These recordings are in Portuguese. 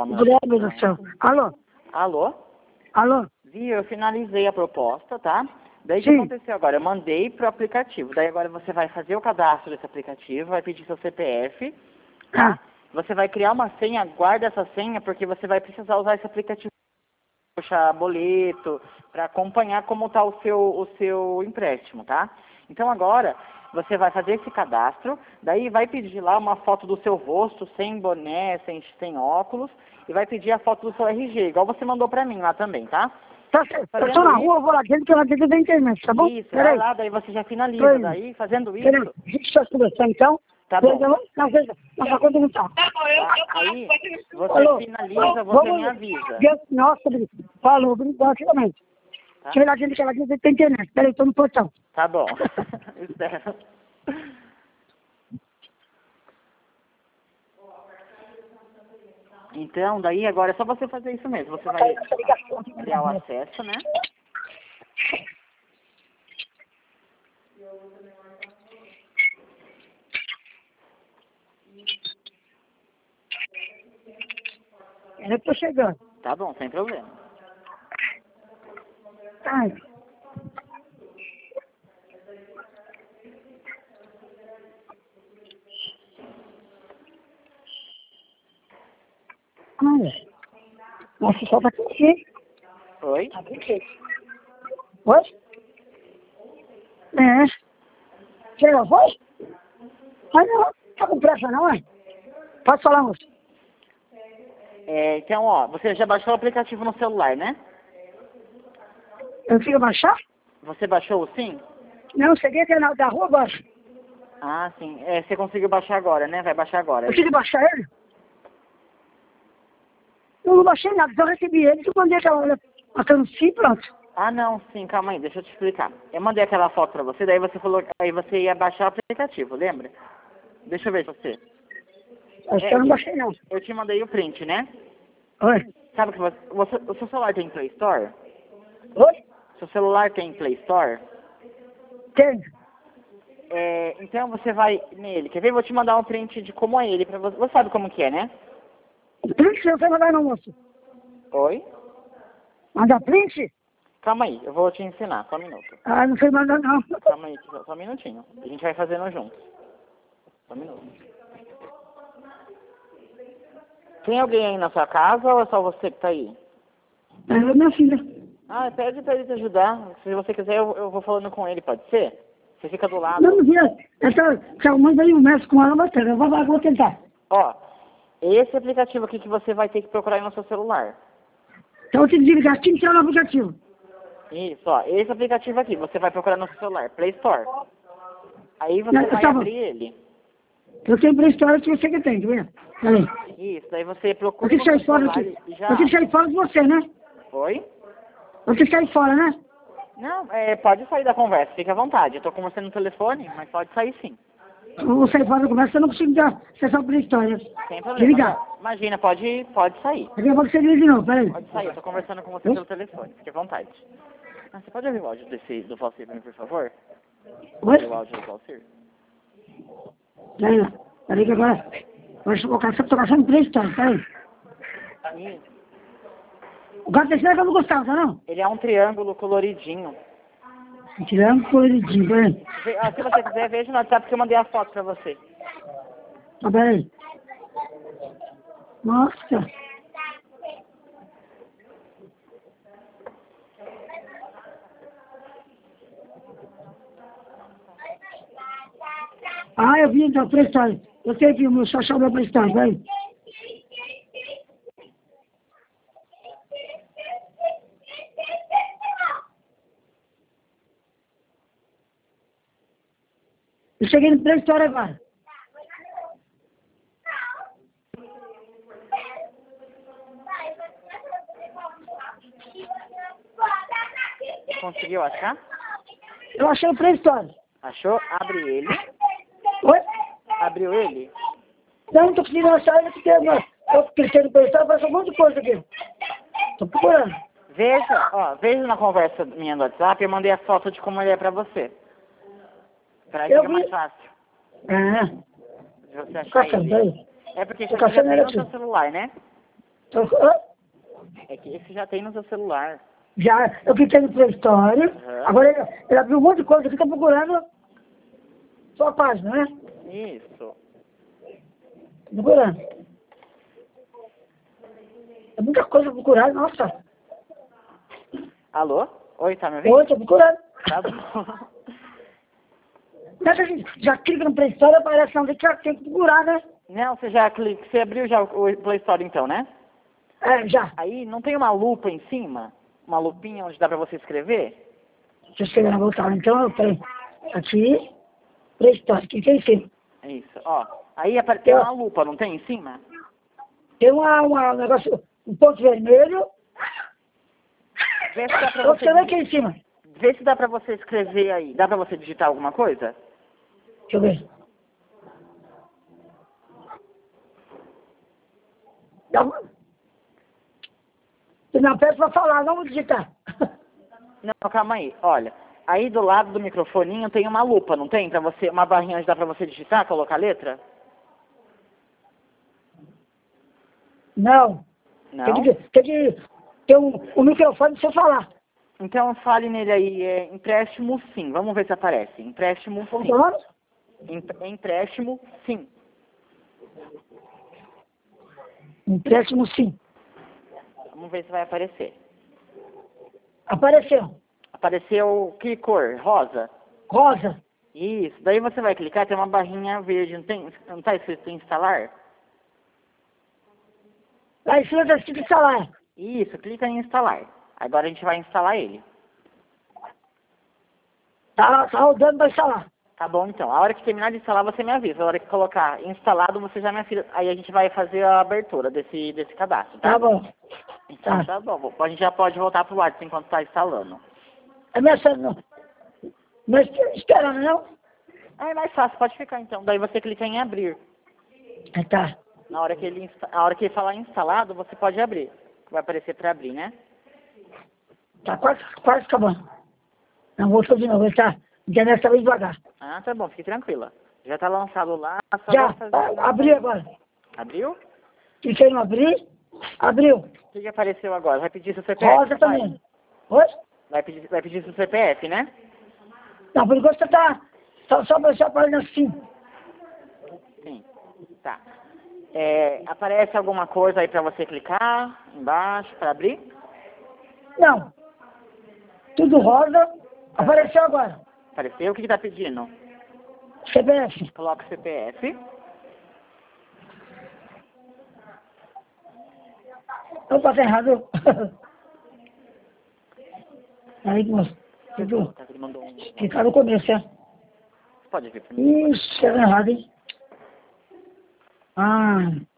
meu Deus do céu. Alô? Alô? Alô? Viu, eu finalizei a proposta, tá? Daí o que Sim. aconteceu agora? Eu mandei pro aplicativo. Daí agora você vai fazer o cadastro desse aplicativo, vai pedir seu CPF, tá? Você vai criar uma senha, guarda essa senha, porque você vai precisar usar esse aplicativo para puxar boleto, para acompanhar como está o seu empréstimo, tá? Então agora você vai fazer esse cadastro, daí vai pedir lá uma foto do seu rosto, sem boné, sem óculos, e vai pedir a foto do seu RG, igual você mandou para mim lá também, tá? Tá certo. Eu tô na rua, eu vou lá dentro, que lá dentro da internet, tá bom? Isso, vai Peraí. lá, daí você já finaliza, daí fazendo Peraí, isso... a gente está conversando então. Tá bom. Nossa conta não tá. Tá? Aí você Alô? finaliza, você me avisa. Nossa, falou, obrigado, finalmente. Tá? Chega lá dentro, que lá dentro tem internet. Peraí, tô no portão. Tá bom. Espero. Então, daí agora é só você fazer isso mesmo. Você vai criar o acesso, né? Eu tô chegando. Tá bom, sem problema. Ai. Ai. Nossa, só tá aqui. Oi? Tá aqui. Oi? É. Chegou, foi? Ai, não. Tá com pressa não, é? Pode falar, moço. Então, ó, você já baixou o aplicativo no celular, né? Eu fico baixar? Você baixou o Sim? Não, cheguei aqui da rua, baixo. Ah, sim. Você conseguiu baixar agora, né? Vai baixar agora. Eu tive que baixar ele? Eu não baixei nada, só recebi ele, que eu mandei aquela sim, pronto. Ah, não, sim, calma aí, deixa eu te explicar. Eu mandei aquela foto pra você, daí você falou que aí você ia baixar o aplicativo, lembra? Deixa eu ver você. Acho que eu não baixei não. Eu te mandei o print, né? Oi? Sabe que o seu celular tem Play Store? Oi? Seu celular tem Play Store? Tem. Então você vai nele. Quer ver? Vou te mandar um print de como é ele pra você. Você sabe como que é, né? Print você vai mandar não, moço? Oi? Mandar print? Calma aí, eu vou te ensinar, só um minuto. Ah, não sei mandar não. Calma aí, só um minutinho. A gente vai fazendo juntos. Só um minuto. Tem alguém aí na sua casa ou é só você que tá aí? É minha filha. Ah, pede pra ele te ajudar. Se você quiser, eu vou falando com ele, pode ser? Você fica do lado. Não, essa manda aí um mês com ela, mas eu vou tentar. Ó, esse aplicativo aqui que você vai ter que procurar aí no seu celular. Então eu tenho que desligar, tinha que tirar no aplicativo. Isso, ó, esse aplicativo aqui, você vai procurar no seu celular, Play Store. Aí você vai Tá bom. abrir ele. Eu tenho pra história que você que tem, tá vendo? Peraí. Isso, daí você procura Eu no tenho que seu sair fora celular aqui. e já... Eu tenho que sair fora de você, né? Oi? Eu tenho que sair fora, né? Não, pode sair da conversa, fique à vontade. Eu tô conversando no telefone, mas pode sair sim. Eu vou sair fora da conversa, eu não consigo acessar por história. Sem problema. Desligar. Imagina, pode sair. Daqui a pouco você liga de novo, peraí. Pode sair, eu tô conversando com você pelo telefone, fique à vontade. Ah, você pode ouvir o áudio do Valcir pra mim, por favor? Oi? O áudio do Valcir? Peraí que agora... Eu tô caçando três histórias, peraí. Isso. O gato desse é que eu não gostava, tá não? Ele é um triângulo coloridinho. Tirando coloridinho, peraí. Se você quiser, veja no WhatsApp que eu mandei a foto pra você. Ah, peraí. Nossa. Ah, eu vi então, três histórias. Eu sei que o meu só chamou pra história, peraí. Eu cheguei no Play Store agora. Conseguiu achar? Eu achei o Play Store. Achou? Abre ele. Oi? Abriu ele? Não tô conseguindo achar ele porque eu cliquei no Play Store, faz um monte de coisa aqui. Tô procurando. Veja na conversa minha no WhatsApp, eu mandei a foto de como ele é pra você. Pra aí Eu fica vi. mais fácil. Ah, Se você achar ele. peraí. É porque Tô você já caçando tem ele no seu aqui. celular, né? É que esse já tem no seu celular. Já, eu cliquei no Play Store. Uhum. Agora ele abriu um monte de coisa, fica procurando sua página, né? Isso. Procurando. É muita coisa pra procurar, nossa. Alô? Oi, tá me ouvindo? Oi, tô procurando. Tá bom. Nessa gente já clica no Play Store, aparece onde que já tem que procurar, né? Não, você já clica, você abriu já o Play Store então, né? É, já. Aí não tem uma lupa em cima? Uma lupinha onde dá pra você escrever? Deixa eu escrever na voltada. Então, peraí. Aqui, Play Store, cliquei em cima. Isso, ó. Aí tem uma lupa, não tem em cima? Tem um negócio, um ponto vermelho. Vê se dá pra Eu você, escrever aqui em cima. vê se dá pra você escrever aí. Dá pra você digitar alguma coisa? Deixa eu ver. Dá uma... Você não pede pra falar, não vou digitar. Não, calma aí. Olha, aí do lado do microfoninho tem uma lupa, não tem? Pra você, uma barrinha onde dá pra você digitar, colocar a letra? Não. Não? Tem que ter um microfone pra você falar. Então fale nele aí, empréstimo sim. Vamos ver se aparece. Empréstimo sim. Agora, Empréstimo sim. empréstimo sim. Vamos ver se vai aparecer. Apareceu. Apareceu que cor? Rosa? Rosa. Isso. Daí você vai clicar, tem uma barrinha verde, não tá escrito instalar? Lá em cima tá escrito instalar. Isso, clica em instalar. Agora a gente vai instalar ele. Tá rodando pra instalar. Tá bom, então. A hora que terminar de instalar, você me avisa. A hora que colocar instalado, você já me avisa. Aí a gente vai fazer a abertura desse cadastro, tá? Tá bom. Então tá bom. A gente já pode voltar pro WhatsApp enquanto tá instalando. É minha não. Mas esperando, não? É mais fácil, pode ficar então. Daí você clica em abrir. É, tá. Na hora que ele falar instalado, você pode abrir. Vai aparecer para abrir, né? Tá quase acabando. Não, voltou de novo. Ele tá, a internet tá bem devagar. Ah, tá bom, fique tranquila. Já tá lançado lá, só Já, vai fazer... abriu agora. Abriu? Cliquei no abrir, abriu. O que apareceu agora? Vai pedir seu CPF? Rosa também. Oi? Vai pedir seu CPF, né? Não, por enquanto você tá só aparecendo assim. Sim. Tá. Aparece alguma coisa aí pra você clicar embaixo para abrir? Não. Tudo rosa. Apareceu agora. Apareceu? O que tá pedindo? CPF. Coloca o CPF. Opa, tá errado. Aí, moço. Tudo. Ele mandou um... Clicar no começo, é? Pode vir pra mim. Ixi, era errado, hein? Ah,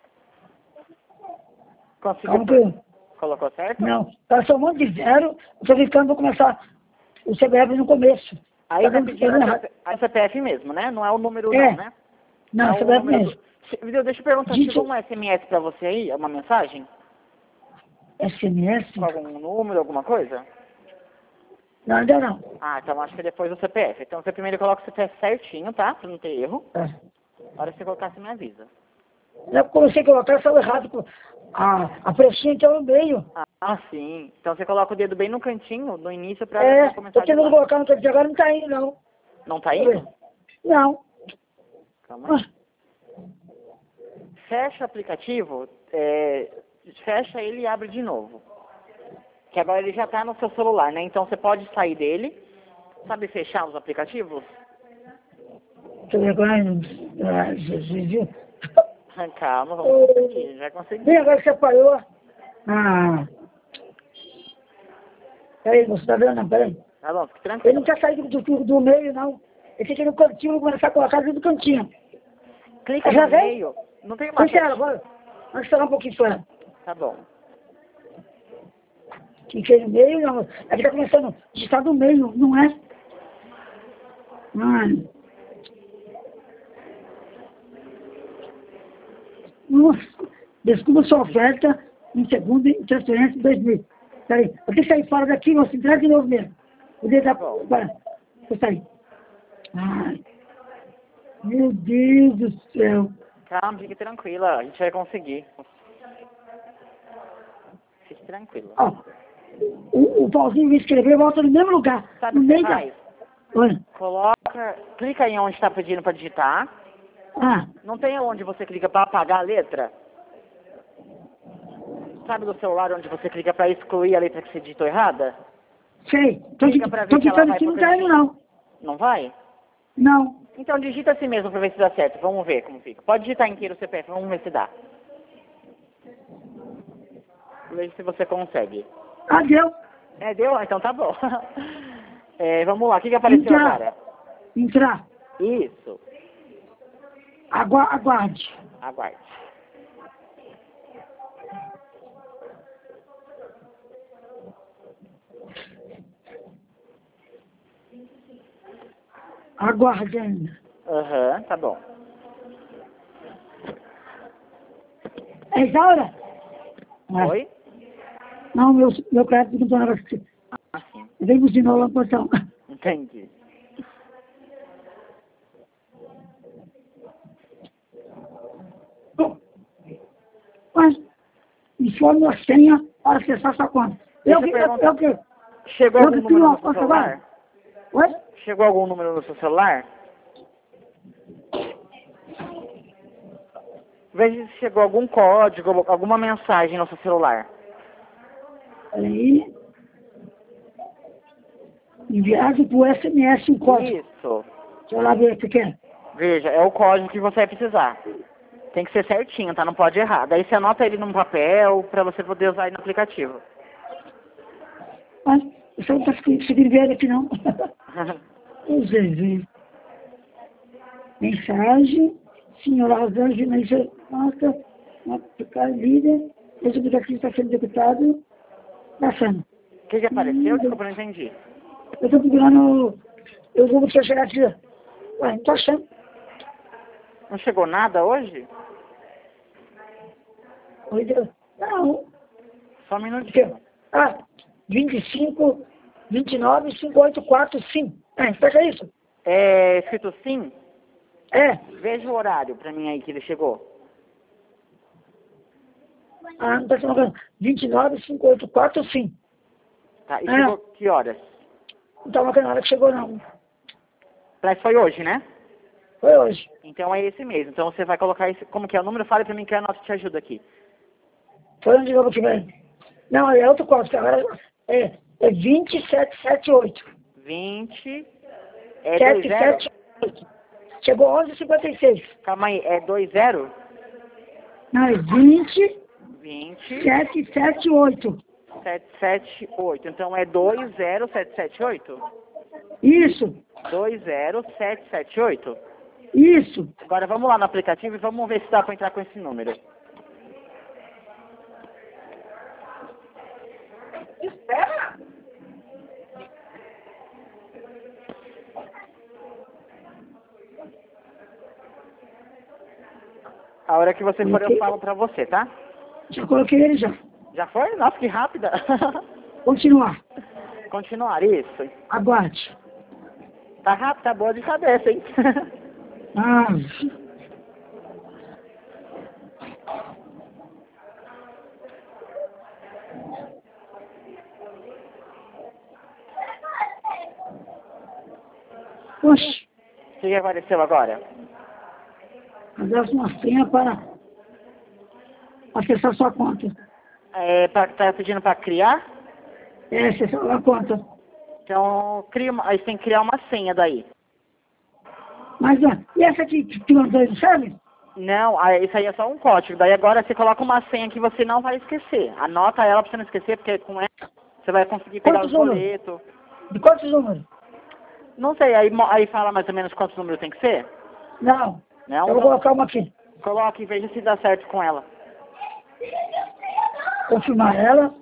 calma que Conseguiu? Colocou certo? não. Tá só um monte de zero. Eu tô clicando, vou começar o CPF no começo. Aí Tá vai vendo que pedir tá errado. a CPF mesmo, né? Não é o número É. não, né? Não, é o CPF número mesmo. Deixa eu perguntar, Dito- chegou um SMS pra você aí? Uma mensagem? SMS? Com algum número, alguma coisa? Não, ainda não. Ah, então acho que é depois do CPF. Então você primeiro coloca o CPF certinho, tá? Pra não ter erro. É. Na hora que você colocar, você me avisa. Eu comecei a colocar, saiu errado. A flechinha que é no meio. Ah, sim. Então você coloca o dedo bem no cantinho, no início, pra É, começar tô de tentando lá. colocar no canto agora, não tá indo, não. Não tá Deixa eu indo? ver. Não. Calma aí. Ah, Fecha o aplicativo, fecha ele e abre de novo. Que agora ele já está no seu celular, né? Então você pode sair dele. Sabe fechar os aplicativos? deixa eu ver agora. Ah, Jesus, viu? Calma, vamos conseguir. Já consegui. Bem, agora que você apagou. Ah. Peraí, você tá vendo? Não, peraí. Tá bom, fique Ele tranquilo. não quer sair do meio, não. Ele fica no cantinho, começar a colocar dentro do cantinho. Clica Já no veio? meio. Não tem uma Espera, agora. Vamos esperar um pouquinho fora. Tá bom. Cliquei no meio, não. Aqui tá começando a digitar do meio, não é? Ai. Nossa, desculpa sua oferta em segunda em transferência de 2000. Peraí, eu tenho que sair fora daqui, você entrega de novo mesmo. O dedo da... Para, vou sair. Ai, meu Deus do céu. Calma, fique tranquila. A gente vai conseguir. fique tranquilo. Ó, o pauzinho vai escrever, volta no mesmo lugar. Sabe No o que você meio da... faz? Oi. Coloca, clica em onde está pedindo para digitar. Ah, Não tem onde você clica para apagar a letra? Sabe do celular onde você clica para excluir a letra que você digitou errada? sei. Tô Clica pra ver se ela digitando vai aqui, não pra tá indo, não. Não vai? Não. Então digita assim mesmo para ver se dá certo. Vamos ver como fica. Pode digitar inteiro o CPF, vamos ver se dá. Veja se você consegue. Ah, deu. É, deu? Então tá bom. Vamos lá, o que apareceu agora? Entrar. Isso. Aguarde. Aguarde. Aguarde ainda. Aham, tá bom. É Isaura? Oi? Não, meu crédito não tá assim. Ah, sim. Vem buzinou lá no portão. Entendi. Mas, informe a senha para acessar sua conta. Deixa eu perguntar. Chegou eu algum que número tenho no uma seu conta celular? agora. Oi? Chegou algum número no seu celular? Veja se chegou algum código, alguma mensagem no seu celular. Aí, enviado por SMS um código. Isso. Deixa eu lá ver o que é. Veja, é o código que você vai precisar. Tem que ser certinho, tá? Não pode errar. Daí você anota ele num papel pra você poder usar ele no aplicativo. Mas, você não está conseguindo ver aqui não. Vamos ver. Mensagem. Senhora Rosângela, marca, aplicar líder. Esse aplicativo está sendo executado. Passando. O que apareceu? Desculpa, não entendi. Eu estou procurando. Eu vou chegar aqui. Ué, não estou achando. Não chegou nada hoje? Oi, Deus. Não. Só um minutinho. Ah, 25, 29, 584, sim. Fecha isso. É escrito sim? É. Veja o horário pra mim aí que ele chegou. Ah, não está falando. 29, 584, sim. Tá, e chegou que horas? Não está marcando a hora que chegou, não. Mas foi hoje, né? Foi hoje. Então é esse mesmo. Então você vai colocar esse. Como que é o número? Fale pra mim que a nota te ajuda aqui. Foi onde eu vou que vem. Não, é outro código. Agora é 2778. 20. É 20? 778. Chegou 11h56. Calma aí, é 20? Não, é 20. 20. 778. 778. Então é 20778? Isso. 20778? Isso. Agora vamos lá no aplicativo e vamos ver se dá para entrar com esse número. Espera. A hora que você for eu falo pra você, tá? Já coloquei ele já. Já foi? Nossa, que rápida. Continuar. Continuar, isso. Aguarde. Tá rápido, tá boa de cabeça, hein? Ah. Oxe. O que apareceu agora? Cadastre uma senha para acessar sua conta. Tá pedindo pra criar? É, acessar a conta. Então, aí você tem que criar uma senha daí. Mas, e essa aqui que mandou aí, não serve? Não, isso aí é só um código. Daí agora você coloca uma senha que você não vai esquecer. Anota ela pra você não esquecer, porque com ela você vai conseguir pegar Quantos os boletos. De quantos números? Não sei, aí fala mais ou menos quantos números tem que ser? Não. Não? Eu vou colocar uma aqui. Coloque e veja se dá certo com ela. Confirmar ela.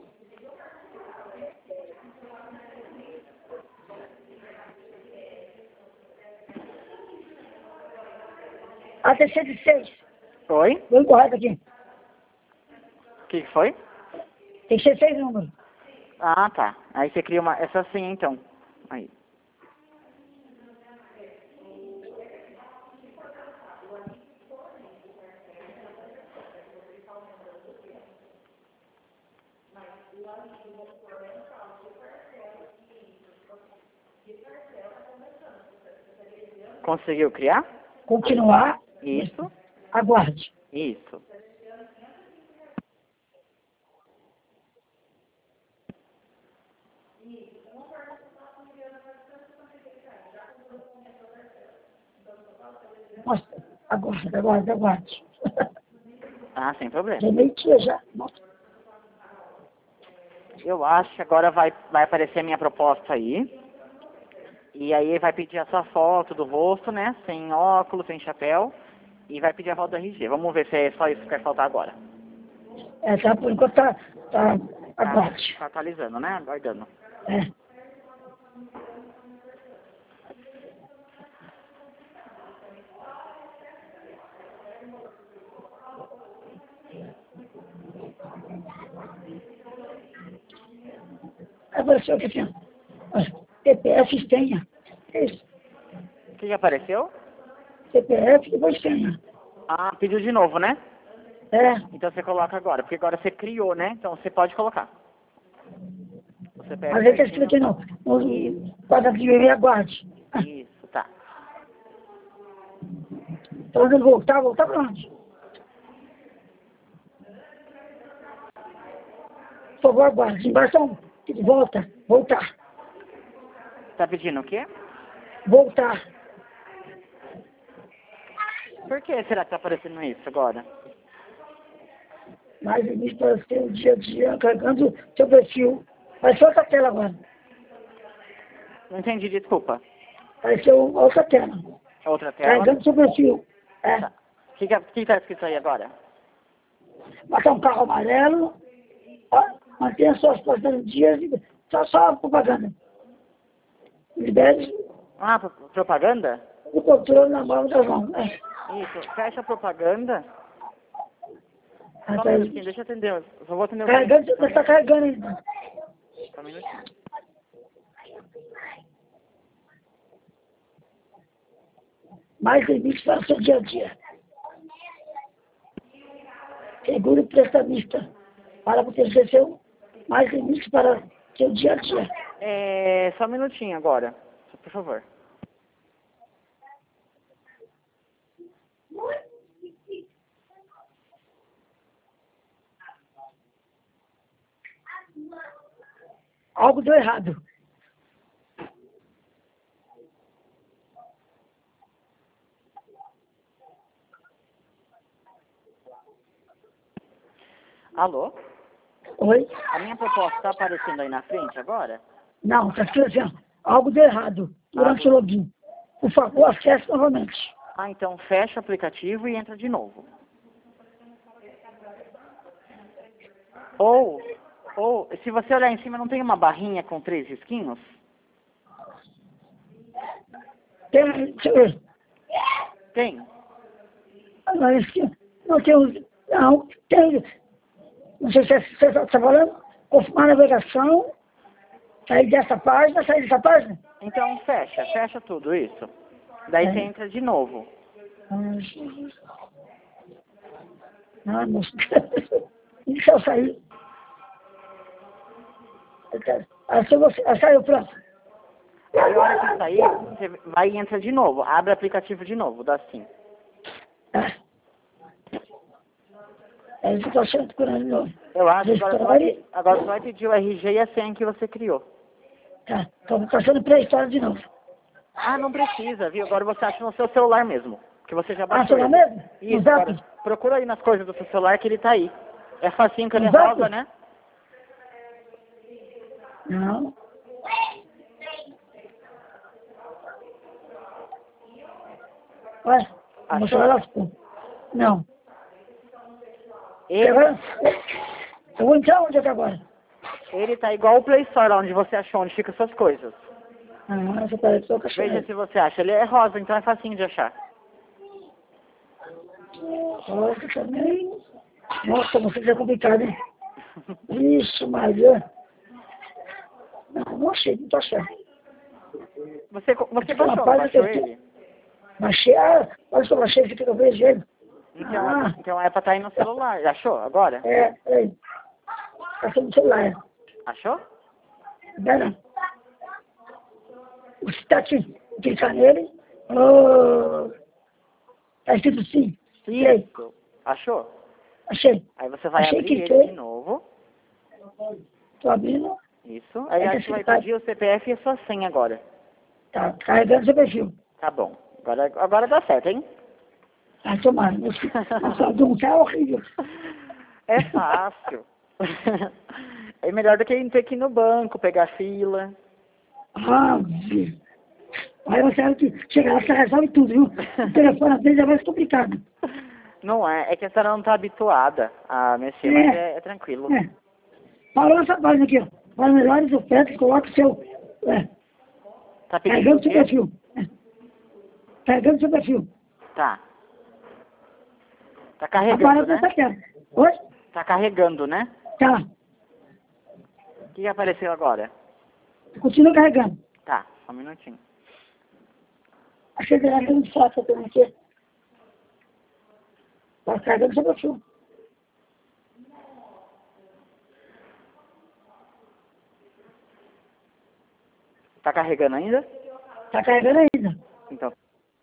A terceira de 6. Oi? Vou incorreto aqui. O que foi? Tem que ser 6 números. Ah, tá. Aí você cria essa senha então. Aí. Conseguiu criar? Continuar. Isso. Aguarde. Isso. Mostra. Aguarde. Ah, sem problema. Já meio-dia já. Mostra. Eu acho que agora vai aparecer a minha proposta aí. E aí vai pedir a sua foto do rosto, né? Sem óculos, sem chapéu. E vai pedir a foto do RG. Vamos ver se é só isso que vai faltar agora. Tá, por enquanto aguarde. Tá atualizando, né? Aguardando. É. Apareceu aqui assim, ó. CPF senha. É isso. O que apareceu? CPF e depois senha. Ah, pediu de novo, né? É. Então você coloca agora, porque agora você criou, né? Então você pode colocar. Você pega Mas ele está escrito aqui no quadradinho aí, aguarde. Isso, tá. Então ele voltar pra onde? Por favor, aguarde. Embaixo voltar. Tá pedindo o quê? Voltar. Por que será que tá aparecendo isso agora? Mas ele para ser o dia a dia carregando seu perfil. Apareceu outra tela agora. Não entendi, desculpa. Apareceu outra tela. Outra tela? Carregando seu perfil. É. Tá. O que tá escrito aí agora? Botar um carro amarelo. Ó, mantenha suas postas no dia. Só a propaganda. Libere Ah, propaganda? o controle na mão das mãos. É. Isso, fecha a propaganda. Só um Tá minutinho, deixa eu atender. Eu só vou atender o carregando, cliente. você está carregando ainda. Só um minutinho. Mais limites para o seu dia a dia. Seguro prestamista para proteger mais limites para seu dia a dia. Só um minutinho agora, por favor. Algo deu errado. Alô? Oi? A minha proposta está aparecendo aí na frente agora? Não, está escrito assim, ó. Algo deu errado durante o login. Por favor, acesse novamente. Ah, então fecha o aplicativo e entra de novo. Ou, se você olhar em cima, não tem uma barrinha com 3 risquinhos? Deixa eu ver. Tem. Não, tem. Não sei se você está falando. Confirmar a navegação. Sair dessa página. Então fecha tudo isso. Daí você entra de novo. Não, moço. Deixa eu sair. Saiu, pronto. Aí a hora que sair, você vai e entra de novo. Abre o aplicativo de novo, dá assim. É isso que eu estou achando por aí, não. Eu acho que agora você vai pedir o RG e a senha que você criou. Tá, estou achando pré-história de novo. Ah, não precisa, viu? Agora você acha no seu celular mesmo. Que você já baixou. Celular mesmo? Isso, agora, procura aí nas coisas do seu celular que ele tá aí. É facinho que ele é rosa, né? Não. Ué, achou? Não. Ele, agora, eu vou entrar onde é que agora? Ele tá igual o Play Store, lá onde você achou, onde ficam suas coisas. Você parece que eu Veja se você acha. Ele é rosa, então é facinho de achar. Rosa também. Nossa, você é complicado, hein? Isso, Maria. Não achei, não tô achando. Você baixou ele? Baixei, olha só, baixei esse aqui que eu vejo ele. Então é pra estar aí no celular. Achou agora? Tá no celular. Achou? Pera. Você está aqui, clicar nele. Oh, tá escrito sim. Isso. Achou? Achei. Aí você vai Achei abrir que ele de novo. Tô abrindo. Isso. Aí a gente vai pedir o CPF e a sua senha agora. Tá carregando seu perfil. Tá bom. Agora dá certo, hein? Ah, tomara. Nossa, do é horrível. É fácil. É melhor do que ter que ir no banco, pegar fila. Ah, filho. Aí você sabe que chega lá, você resolve tudo, viu? O telefone às vezes é mais complicado. Não é, é que a senhora não tá habituada a mexer, mas é tranquilo. É. Parou essa página aqui, ó. Para melhores ofertas, coloca o seu... É. Tá pedindo Carregando o seu quê? perfil. É. Carregando seu perfil. Tá. Tá Agora carregando, você né? tá quieto. Oi? Tá carregando, né? Tá. O que apareceu agora? Continua carregando. Tá, só um minutinho. Achei que era muito fácil também aqui. Tá carregando seu perfil. Tá carregando ainda? Tá carregando ainda. Então.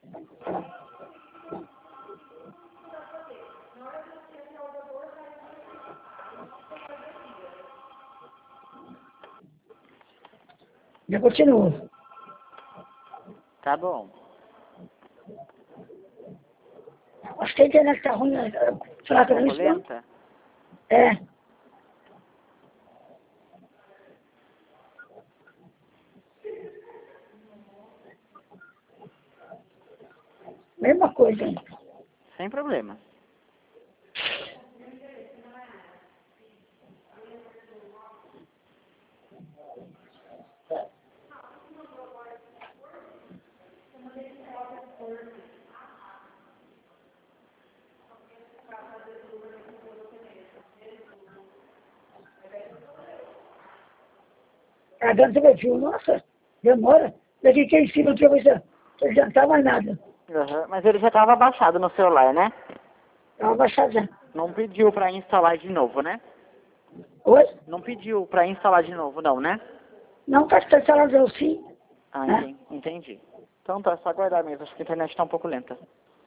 Já continua. Tá bom. Acho que a internet tá ruim, né? Fraca, não é isso? Não? Lenta? É. Mesma coisa, hein? Sem problema. Carregando seu perfil. Nossa, demora. Daqui que é em cima aqui, eu vou já não tá mais nada. Uhum. Mas ele já estava baixado no celular, né? Tava baixado já. Não pediu pra instalar de novo, né? Oi? Não pediu pra instalar de novo, não, né? Não, tá instalado sim. Ah, Né? entendi. Então tá, só aguardar mesmo. Acho que a internet tá um pouco lenta.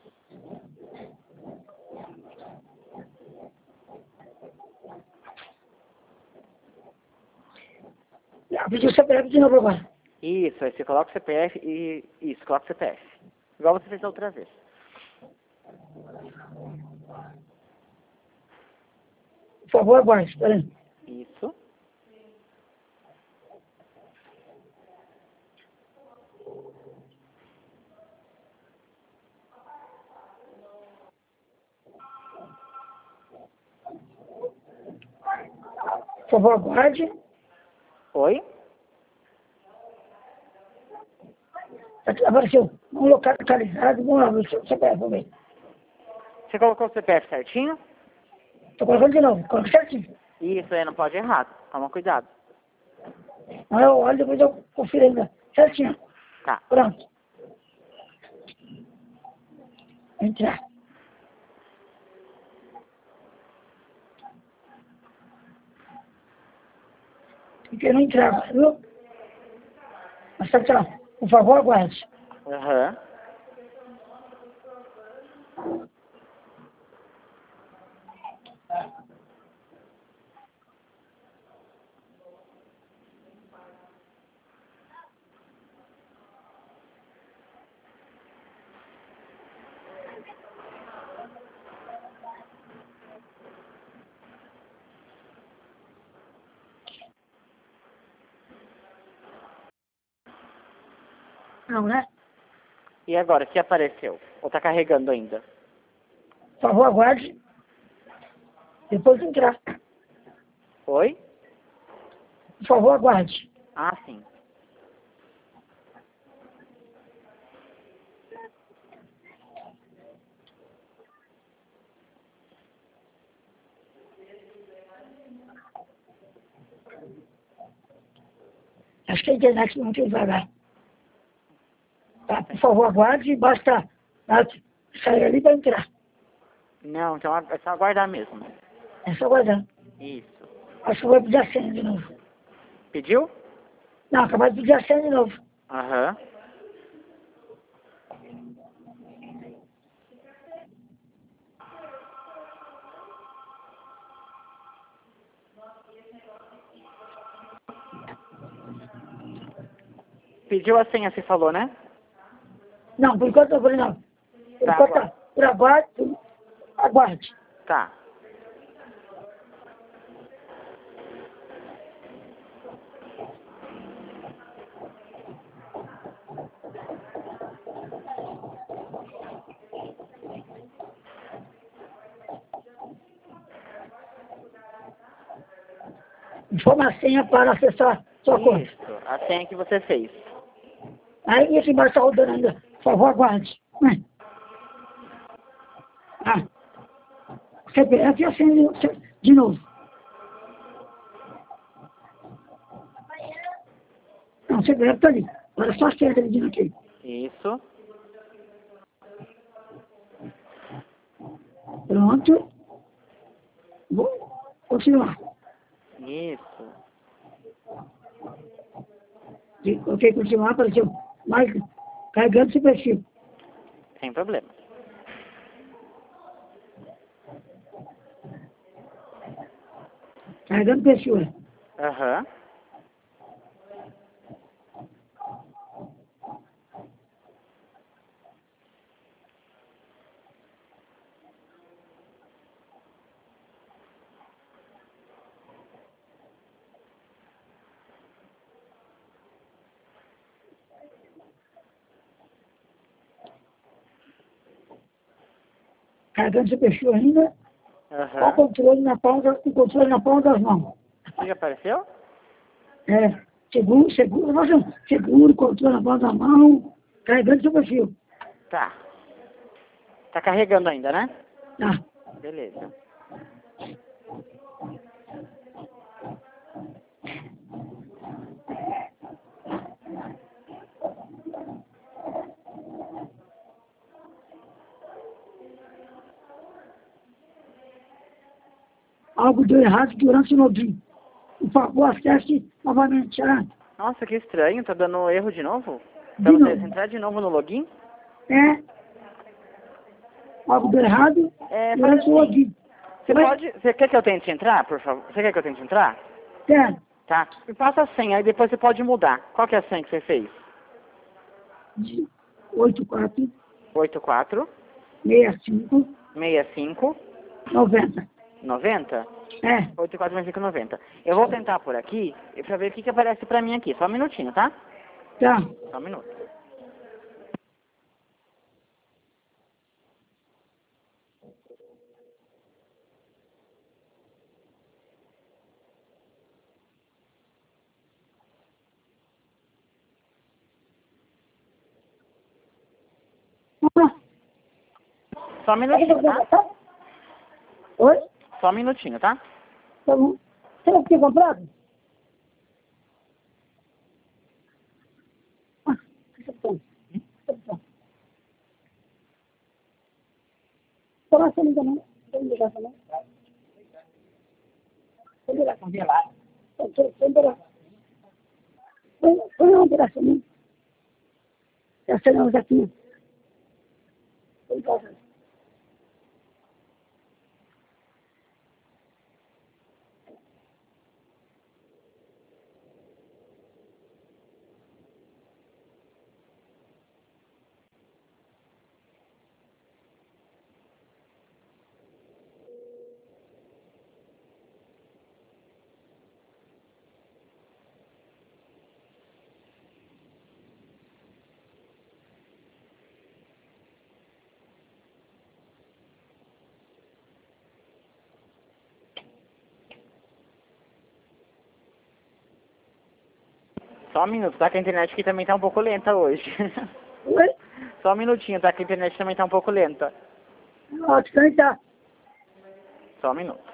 Pediu o CPF de novo agora. Isso, aí você coloca o CPF e... Isso, coloca o CPF. Igual você fez da outra vez. Por favor, aguarde. Espera aí. Isso. Por favor, aguarde. Oi? Aqui apareceu um localizado. Vamos lá, meu CPF, vamos ver. Você colocou o CPF certinho? Tô colocando de novo. Coloca certinho. Isso aí, não pode errar. Toma cuidado. Não, eu olho, depois eu confiro ainda. Certinho. Tá. Pronto. Entrar. Porque não entrava, viu? Mas tá aqui, ó. Por favor, aguarde. Aham. Não, né? E agora, o que apareceu? Ou tá carregando ainda? Por favor, aguarde. Depois entrar. Oi? Por favor, aguarde. Ah, sim. Acho que a internet não tem devagar. Tá? Por favor, aguarde. Basta sair ali para entrar. Não, então é só aguardar mesmo. É só aguardar. Isso. Acho que eu vou pedir a senha de novo. Pediu? Não, acabou de pedir a senha de novo. Aham. Pediu a senha, você falou, né? Não, por enquanto eu falei não. Por Tá, enquanto, agora. por aguarde, aguarde. Tá. Informa a senha para acessar sua conta. Isso, a senha que você fez. Aí esse embaixo está rodando ainda. Por favor, aguarde. Ah, CPF e a senha de novo. Não, o CPF está ali. Agora só a senha está pedindo aqui. Isso. Pronto. Vou continuar. Isso. Ok, continuar, apareceu mais carregando esse perfil. Sem problema. Carregando perfil. Aham. Carregando esse perfil ainda. Com o Aham. controle na palma, com o controle na palma das mãos. O que apareceu? Seguro, nossa, seguro, controle na palma da mão, carregando seu perfil. Tá. Tá carregando ainda, né? Tá. Beleza. Algo deu errado durante o login. Por favor, acesse novamente. Nossa, que estranho. Tá dando erro de novo? De Pra você novo. entrar de novo no login? Algo deu errado Faz durante o assim. login. Você pode... Você quer que eu tente entrar, por favor? Você quer que eu tente entrar? Quero. Tá. Me passa a senha, aí depois você pode mudar. Qual que é a senha que você fez? De 84 84 65 65 90. 90? É, 84 65 90. Eu vou tentar por aqui pra ver o que aparece pra mim aqui. Só um minutinho, tá? tá. Só um minuto. Ah, Só um minutinho, tá? Oi? Só um minutinho, tá? Tá bom. Você não tinha comprado? Ah, recepção. Recepção. Toma essa liga não. Tem ligação não? Tem ligação. Tem ligação. Põe uma ligação não. Essa não, aqui. Tem ligação. Só um minuto, tá? Que a internet aqui também tá um pouco lenta hoje. Oi? Só um minutinho, tá? Que a internet também tá um pouco lenta. Ótimo, tá. Só um minuto.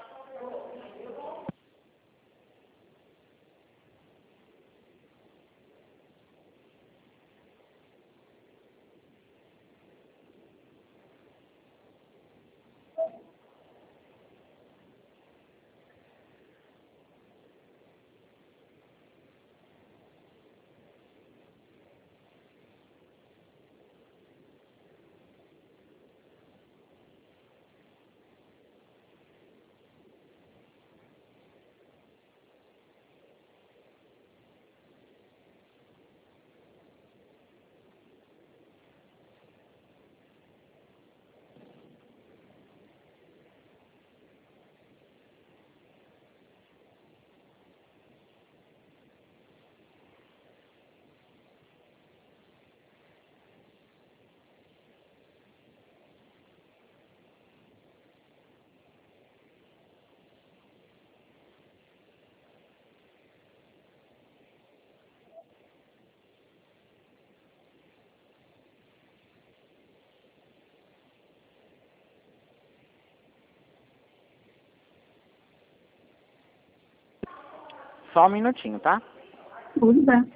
Só um minutinho, tá? Tudo bem.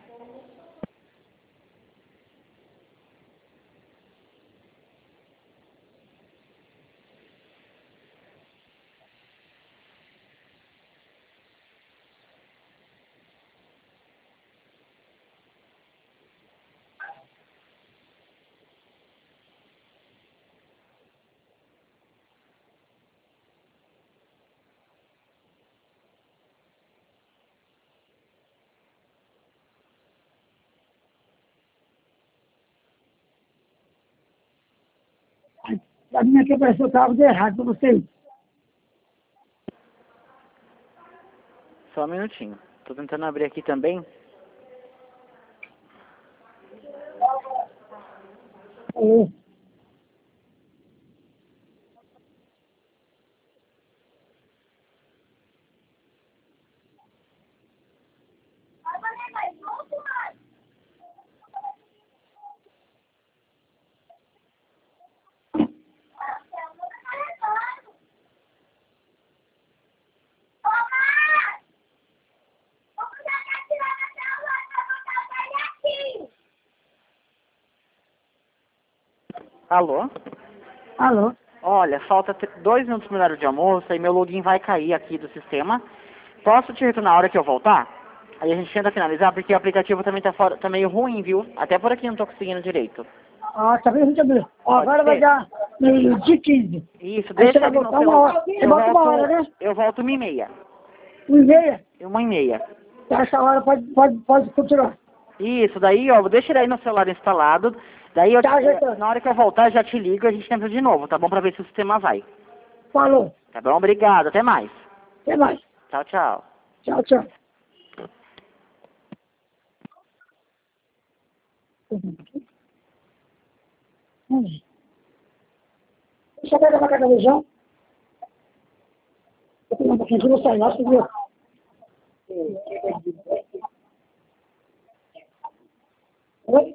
A minha aqui apareceu o cabo de errado para vocês. Só um minutinho. Tô tentando abrir aqui também. É. Alô? Alô? Olha, falta 2 minutos pro horário de almoço e meu login vai cair aqui do sistema. Posso te retornar na hora que eu voltar? Aí a gente tenta finalizar, porque o aplicativo também tá meio ruim, viu? Até por aqui não tô conseguindo direito. Ah, tá vendo? Deixa eu ver. Ó, Pode agora vai ser? dar meio-dia 15. Isso, Aí deixa você vai ali no voltar uma celular. hora. Você volta uma hora, né? Eu volto 1h30. 1h30. 1h30. Essa hora pode continuar. Isso, daí, ó, deixa ele aí no celular instalado. Daí, Tá ajeitando. na hora que eu voltar, eu já te ligo e a gente tenta de novo, tá bom? Pra ver se o sistema vai. Falou. Tá bom? Obrigado, até mais. Até mais. Tchau, tchau. Tchau, tchau. Deixa eu pegar uma cada região. Eu tenho um pouquinho de não sair lá, você viu? Oi?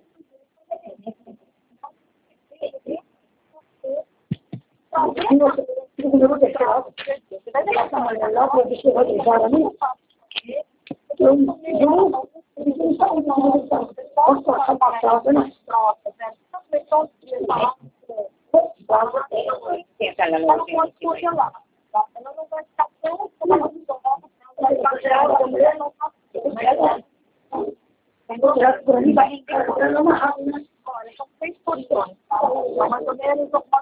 Olha, são 6 posições, mais ou menos uma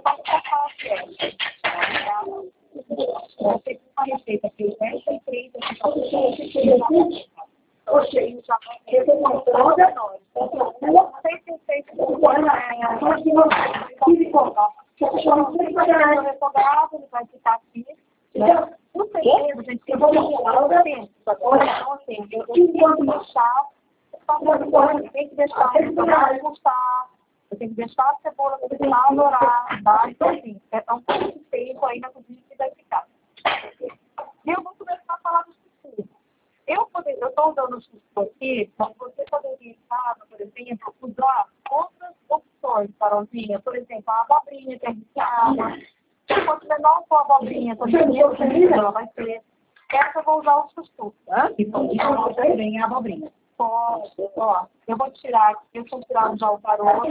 tem uma receita que eu peço e três, refogado, ele vai ficar aqui. No segredo, gente, que eu vou falar então, assim, eu tenho que deixar, tem que deixar ele gostar, eu tenho que deixar a cebola cozinhar, adorar, tá? Então, assim, é um pouco de tempo aí na cozinha que vai ficar. E eu vou começar a falar do sushi. Eu estou usando o sushi aqui, mas você poderia em casa, por exemplo, usar outras opções, Carolzinha. Por exemplo, a abobrinha que é viciada. Se você não for a abobrinha, ela vai ser. Essa eu vou usar o sushi. E também a abobrinha. Ó, eu vou tirar, deixa eu tirar já o caroço.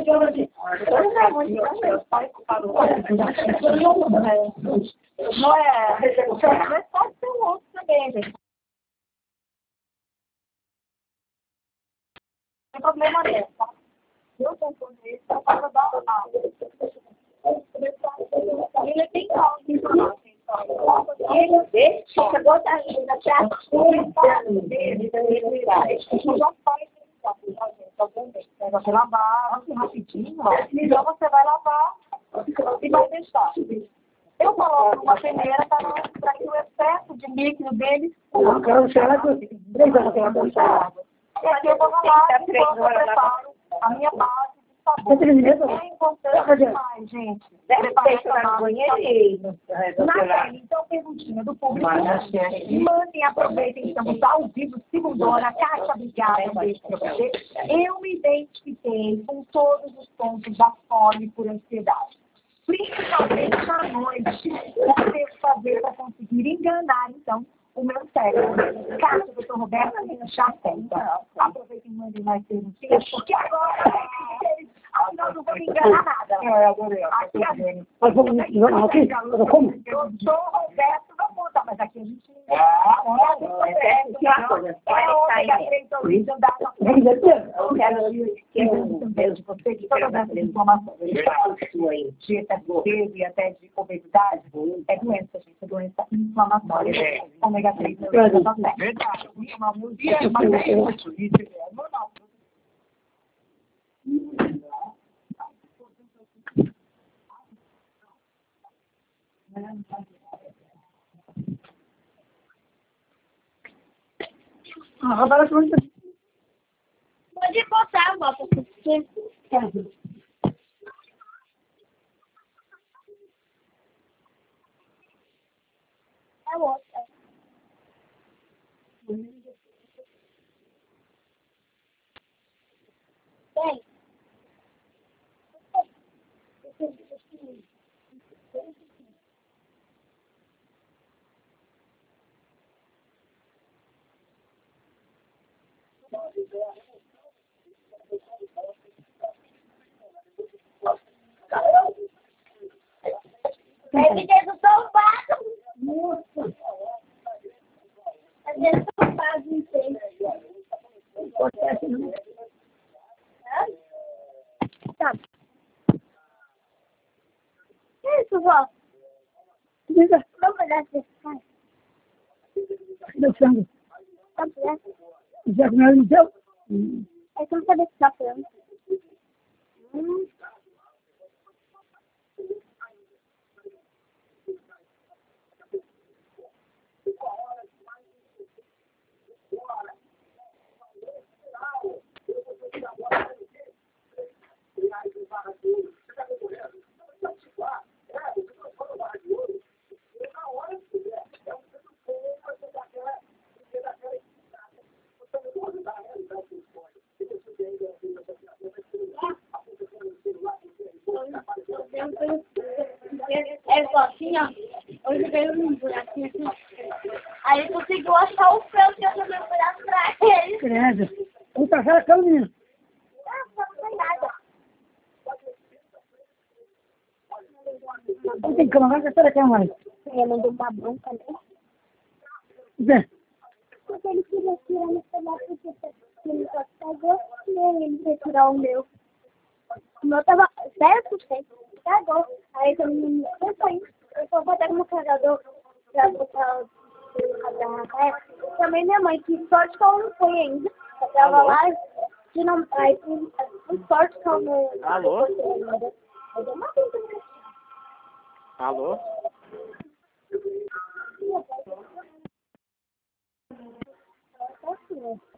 Não é? Mas pode ser o outro também, gente. Não tem problema nessa. Eu tenho que ver para dar uma. Ele tem calma. Ele deixa, chegou da linda, já vai lavar rapidinho, então você vai lavar e vai deixar. Eu coloco uma peneira para que o excesso de líquido dele. Eu quero tirar 3 horas. E aqui eu vou ralar enquanto eu preparo a minha base de sabor. É importante demais, gente. Preparar a banheiro. Então, perguntinha do público. Mandem, aproveitem, estamos ao vivo, segundona, Caixa Obrigada, um beijo pra você. Eu me identifiquei com todos os pontos da fome por ansiedade. Principalmente à noite, o que devo fazer para conseguir enganar, então, o meu cérebro. Cássio, doutor Roberto, ali no chá senta. Aproveita e mande mais perguntinhas, porque agora eu não vou me enganar nada. Nós vamos no jornal aqui? Como? Doutor Roberto não muda, mas aqui a gente... E até de obesidade, é doença, gente, é doença inflamatória. Ômega 3 não é verdade. Agora Pode botar, bota. É outra. Bem. Deve ter do sofá. Nossa. Deve ter do sofá, não sei. Tá. Que isso, vó? Vamos olhar se esse cara. Meu frango. Tá bom. Já comeu no seu? É que eu não sabia que tá falando. É só assim, ó. Hoje veio um buraquinho assim. Aí ele conseguiu achar o pelo que eu também fui atrás dele. Credo. Vamos passar a cama, menino. Não foi nada. Não tem cama, vai gastar a cama mais. Ele mandou uma bronca, né? Zé. Porque ele queria tirar no celular porque ele só pegou e ele queria tirar o meu. O meu tava 0%. Cagou. Aí eu não foi. Eu só botar no carregador pra botar o carregador. Também minha mãe, que sorte que ela não foi ainda. Eu tava lá, que não. Aí, que sorte que ela não. Alô? Aí deu uma vida, né? Alô? Assim, né?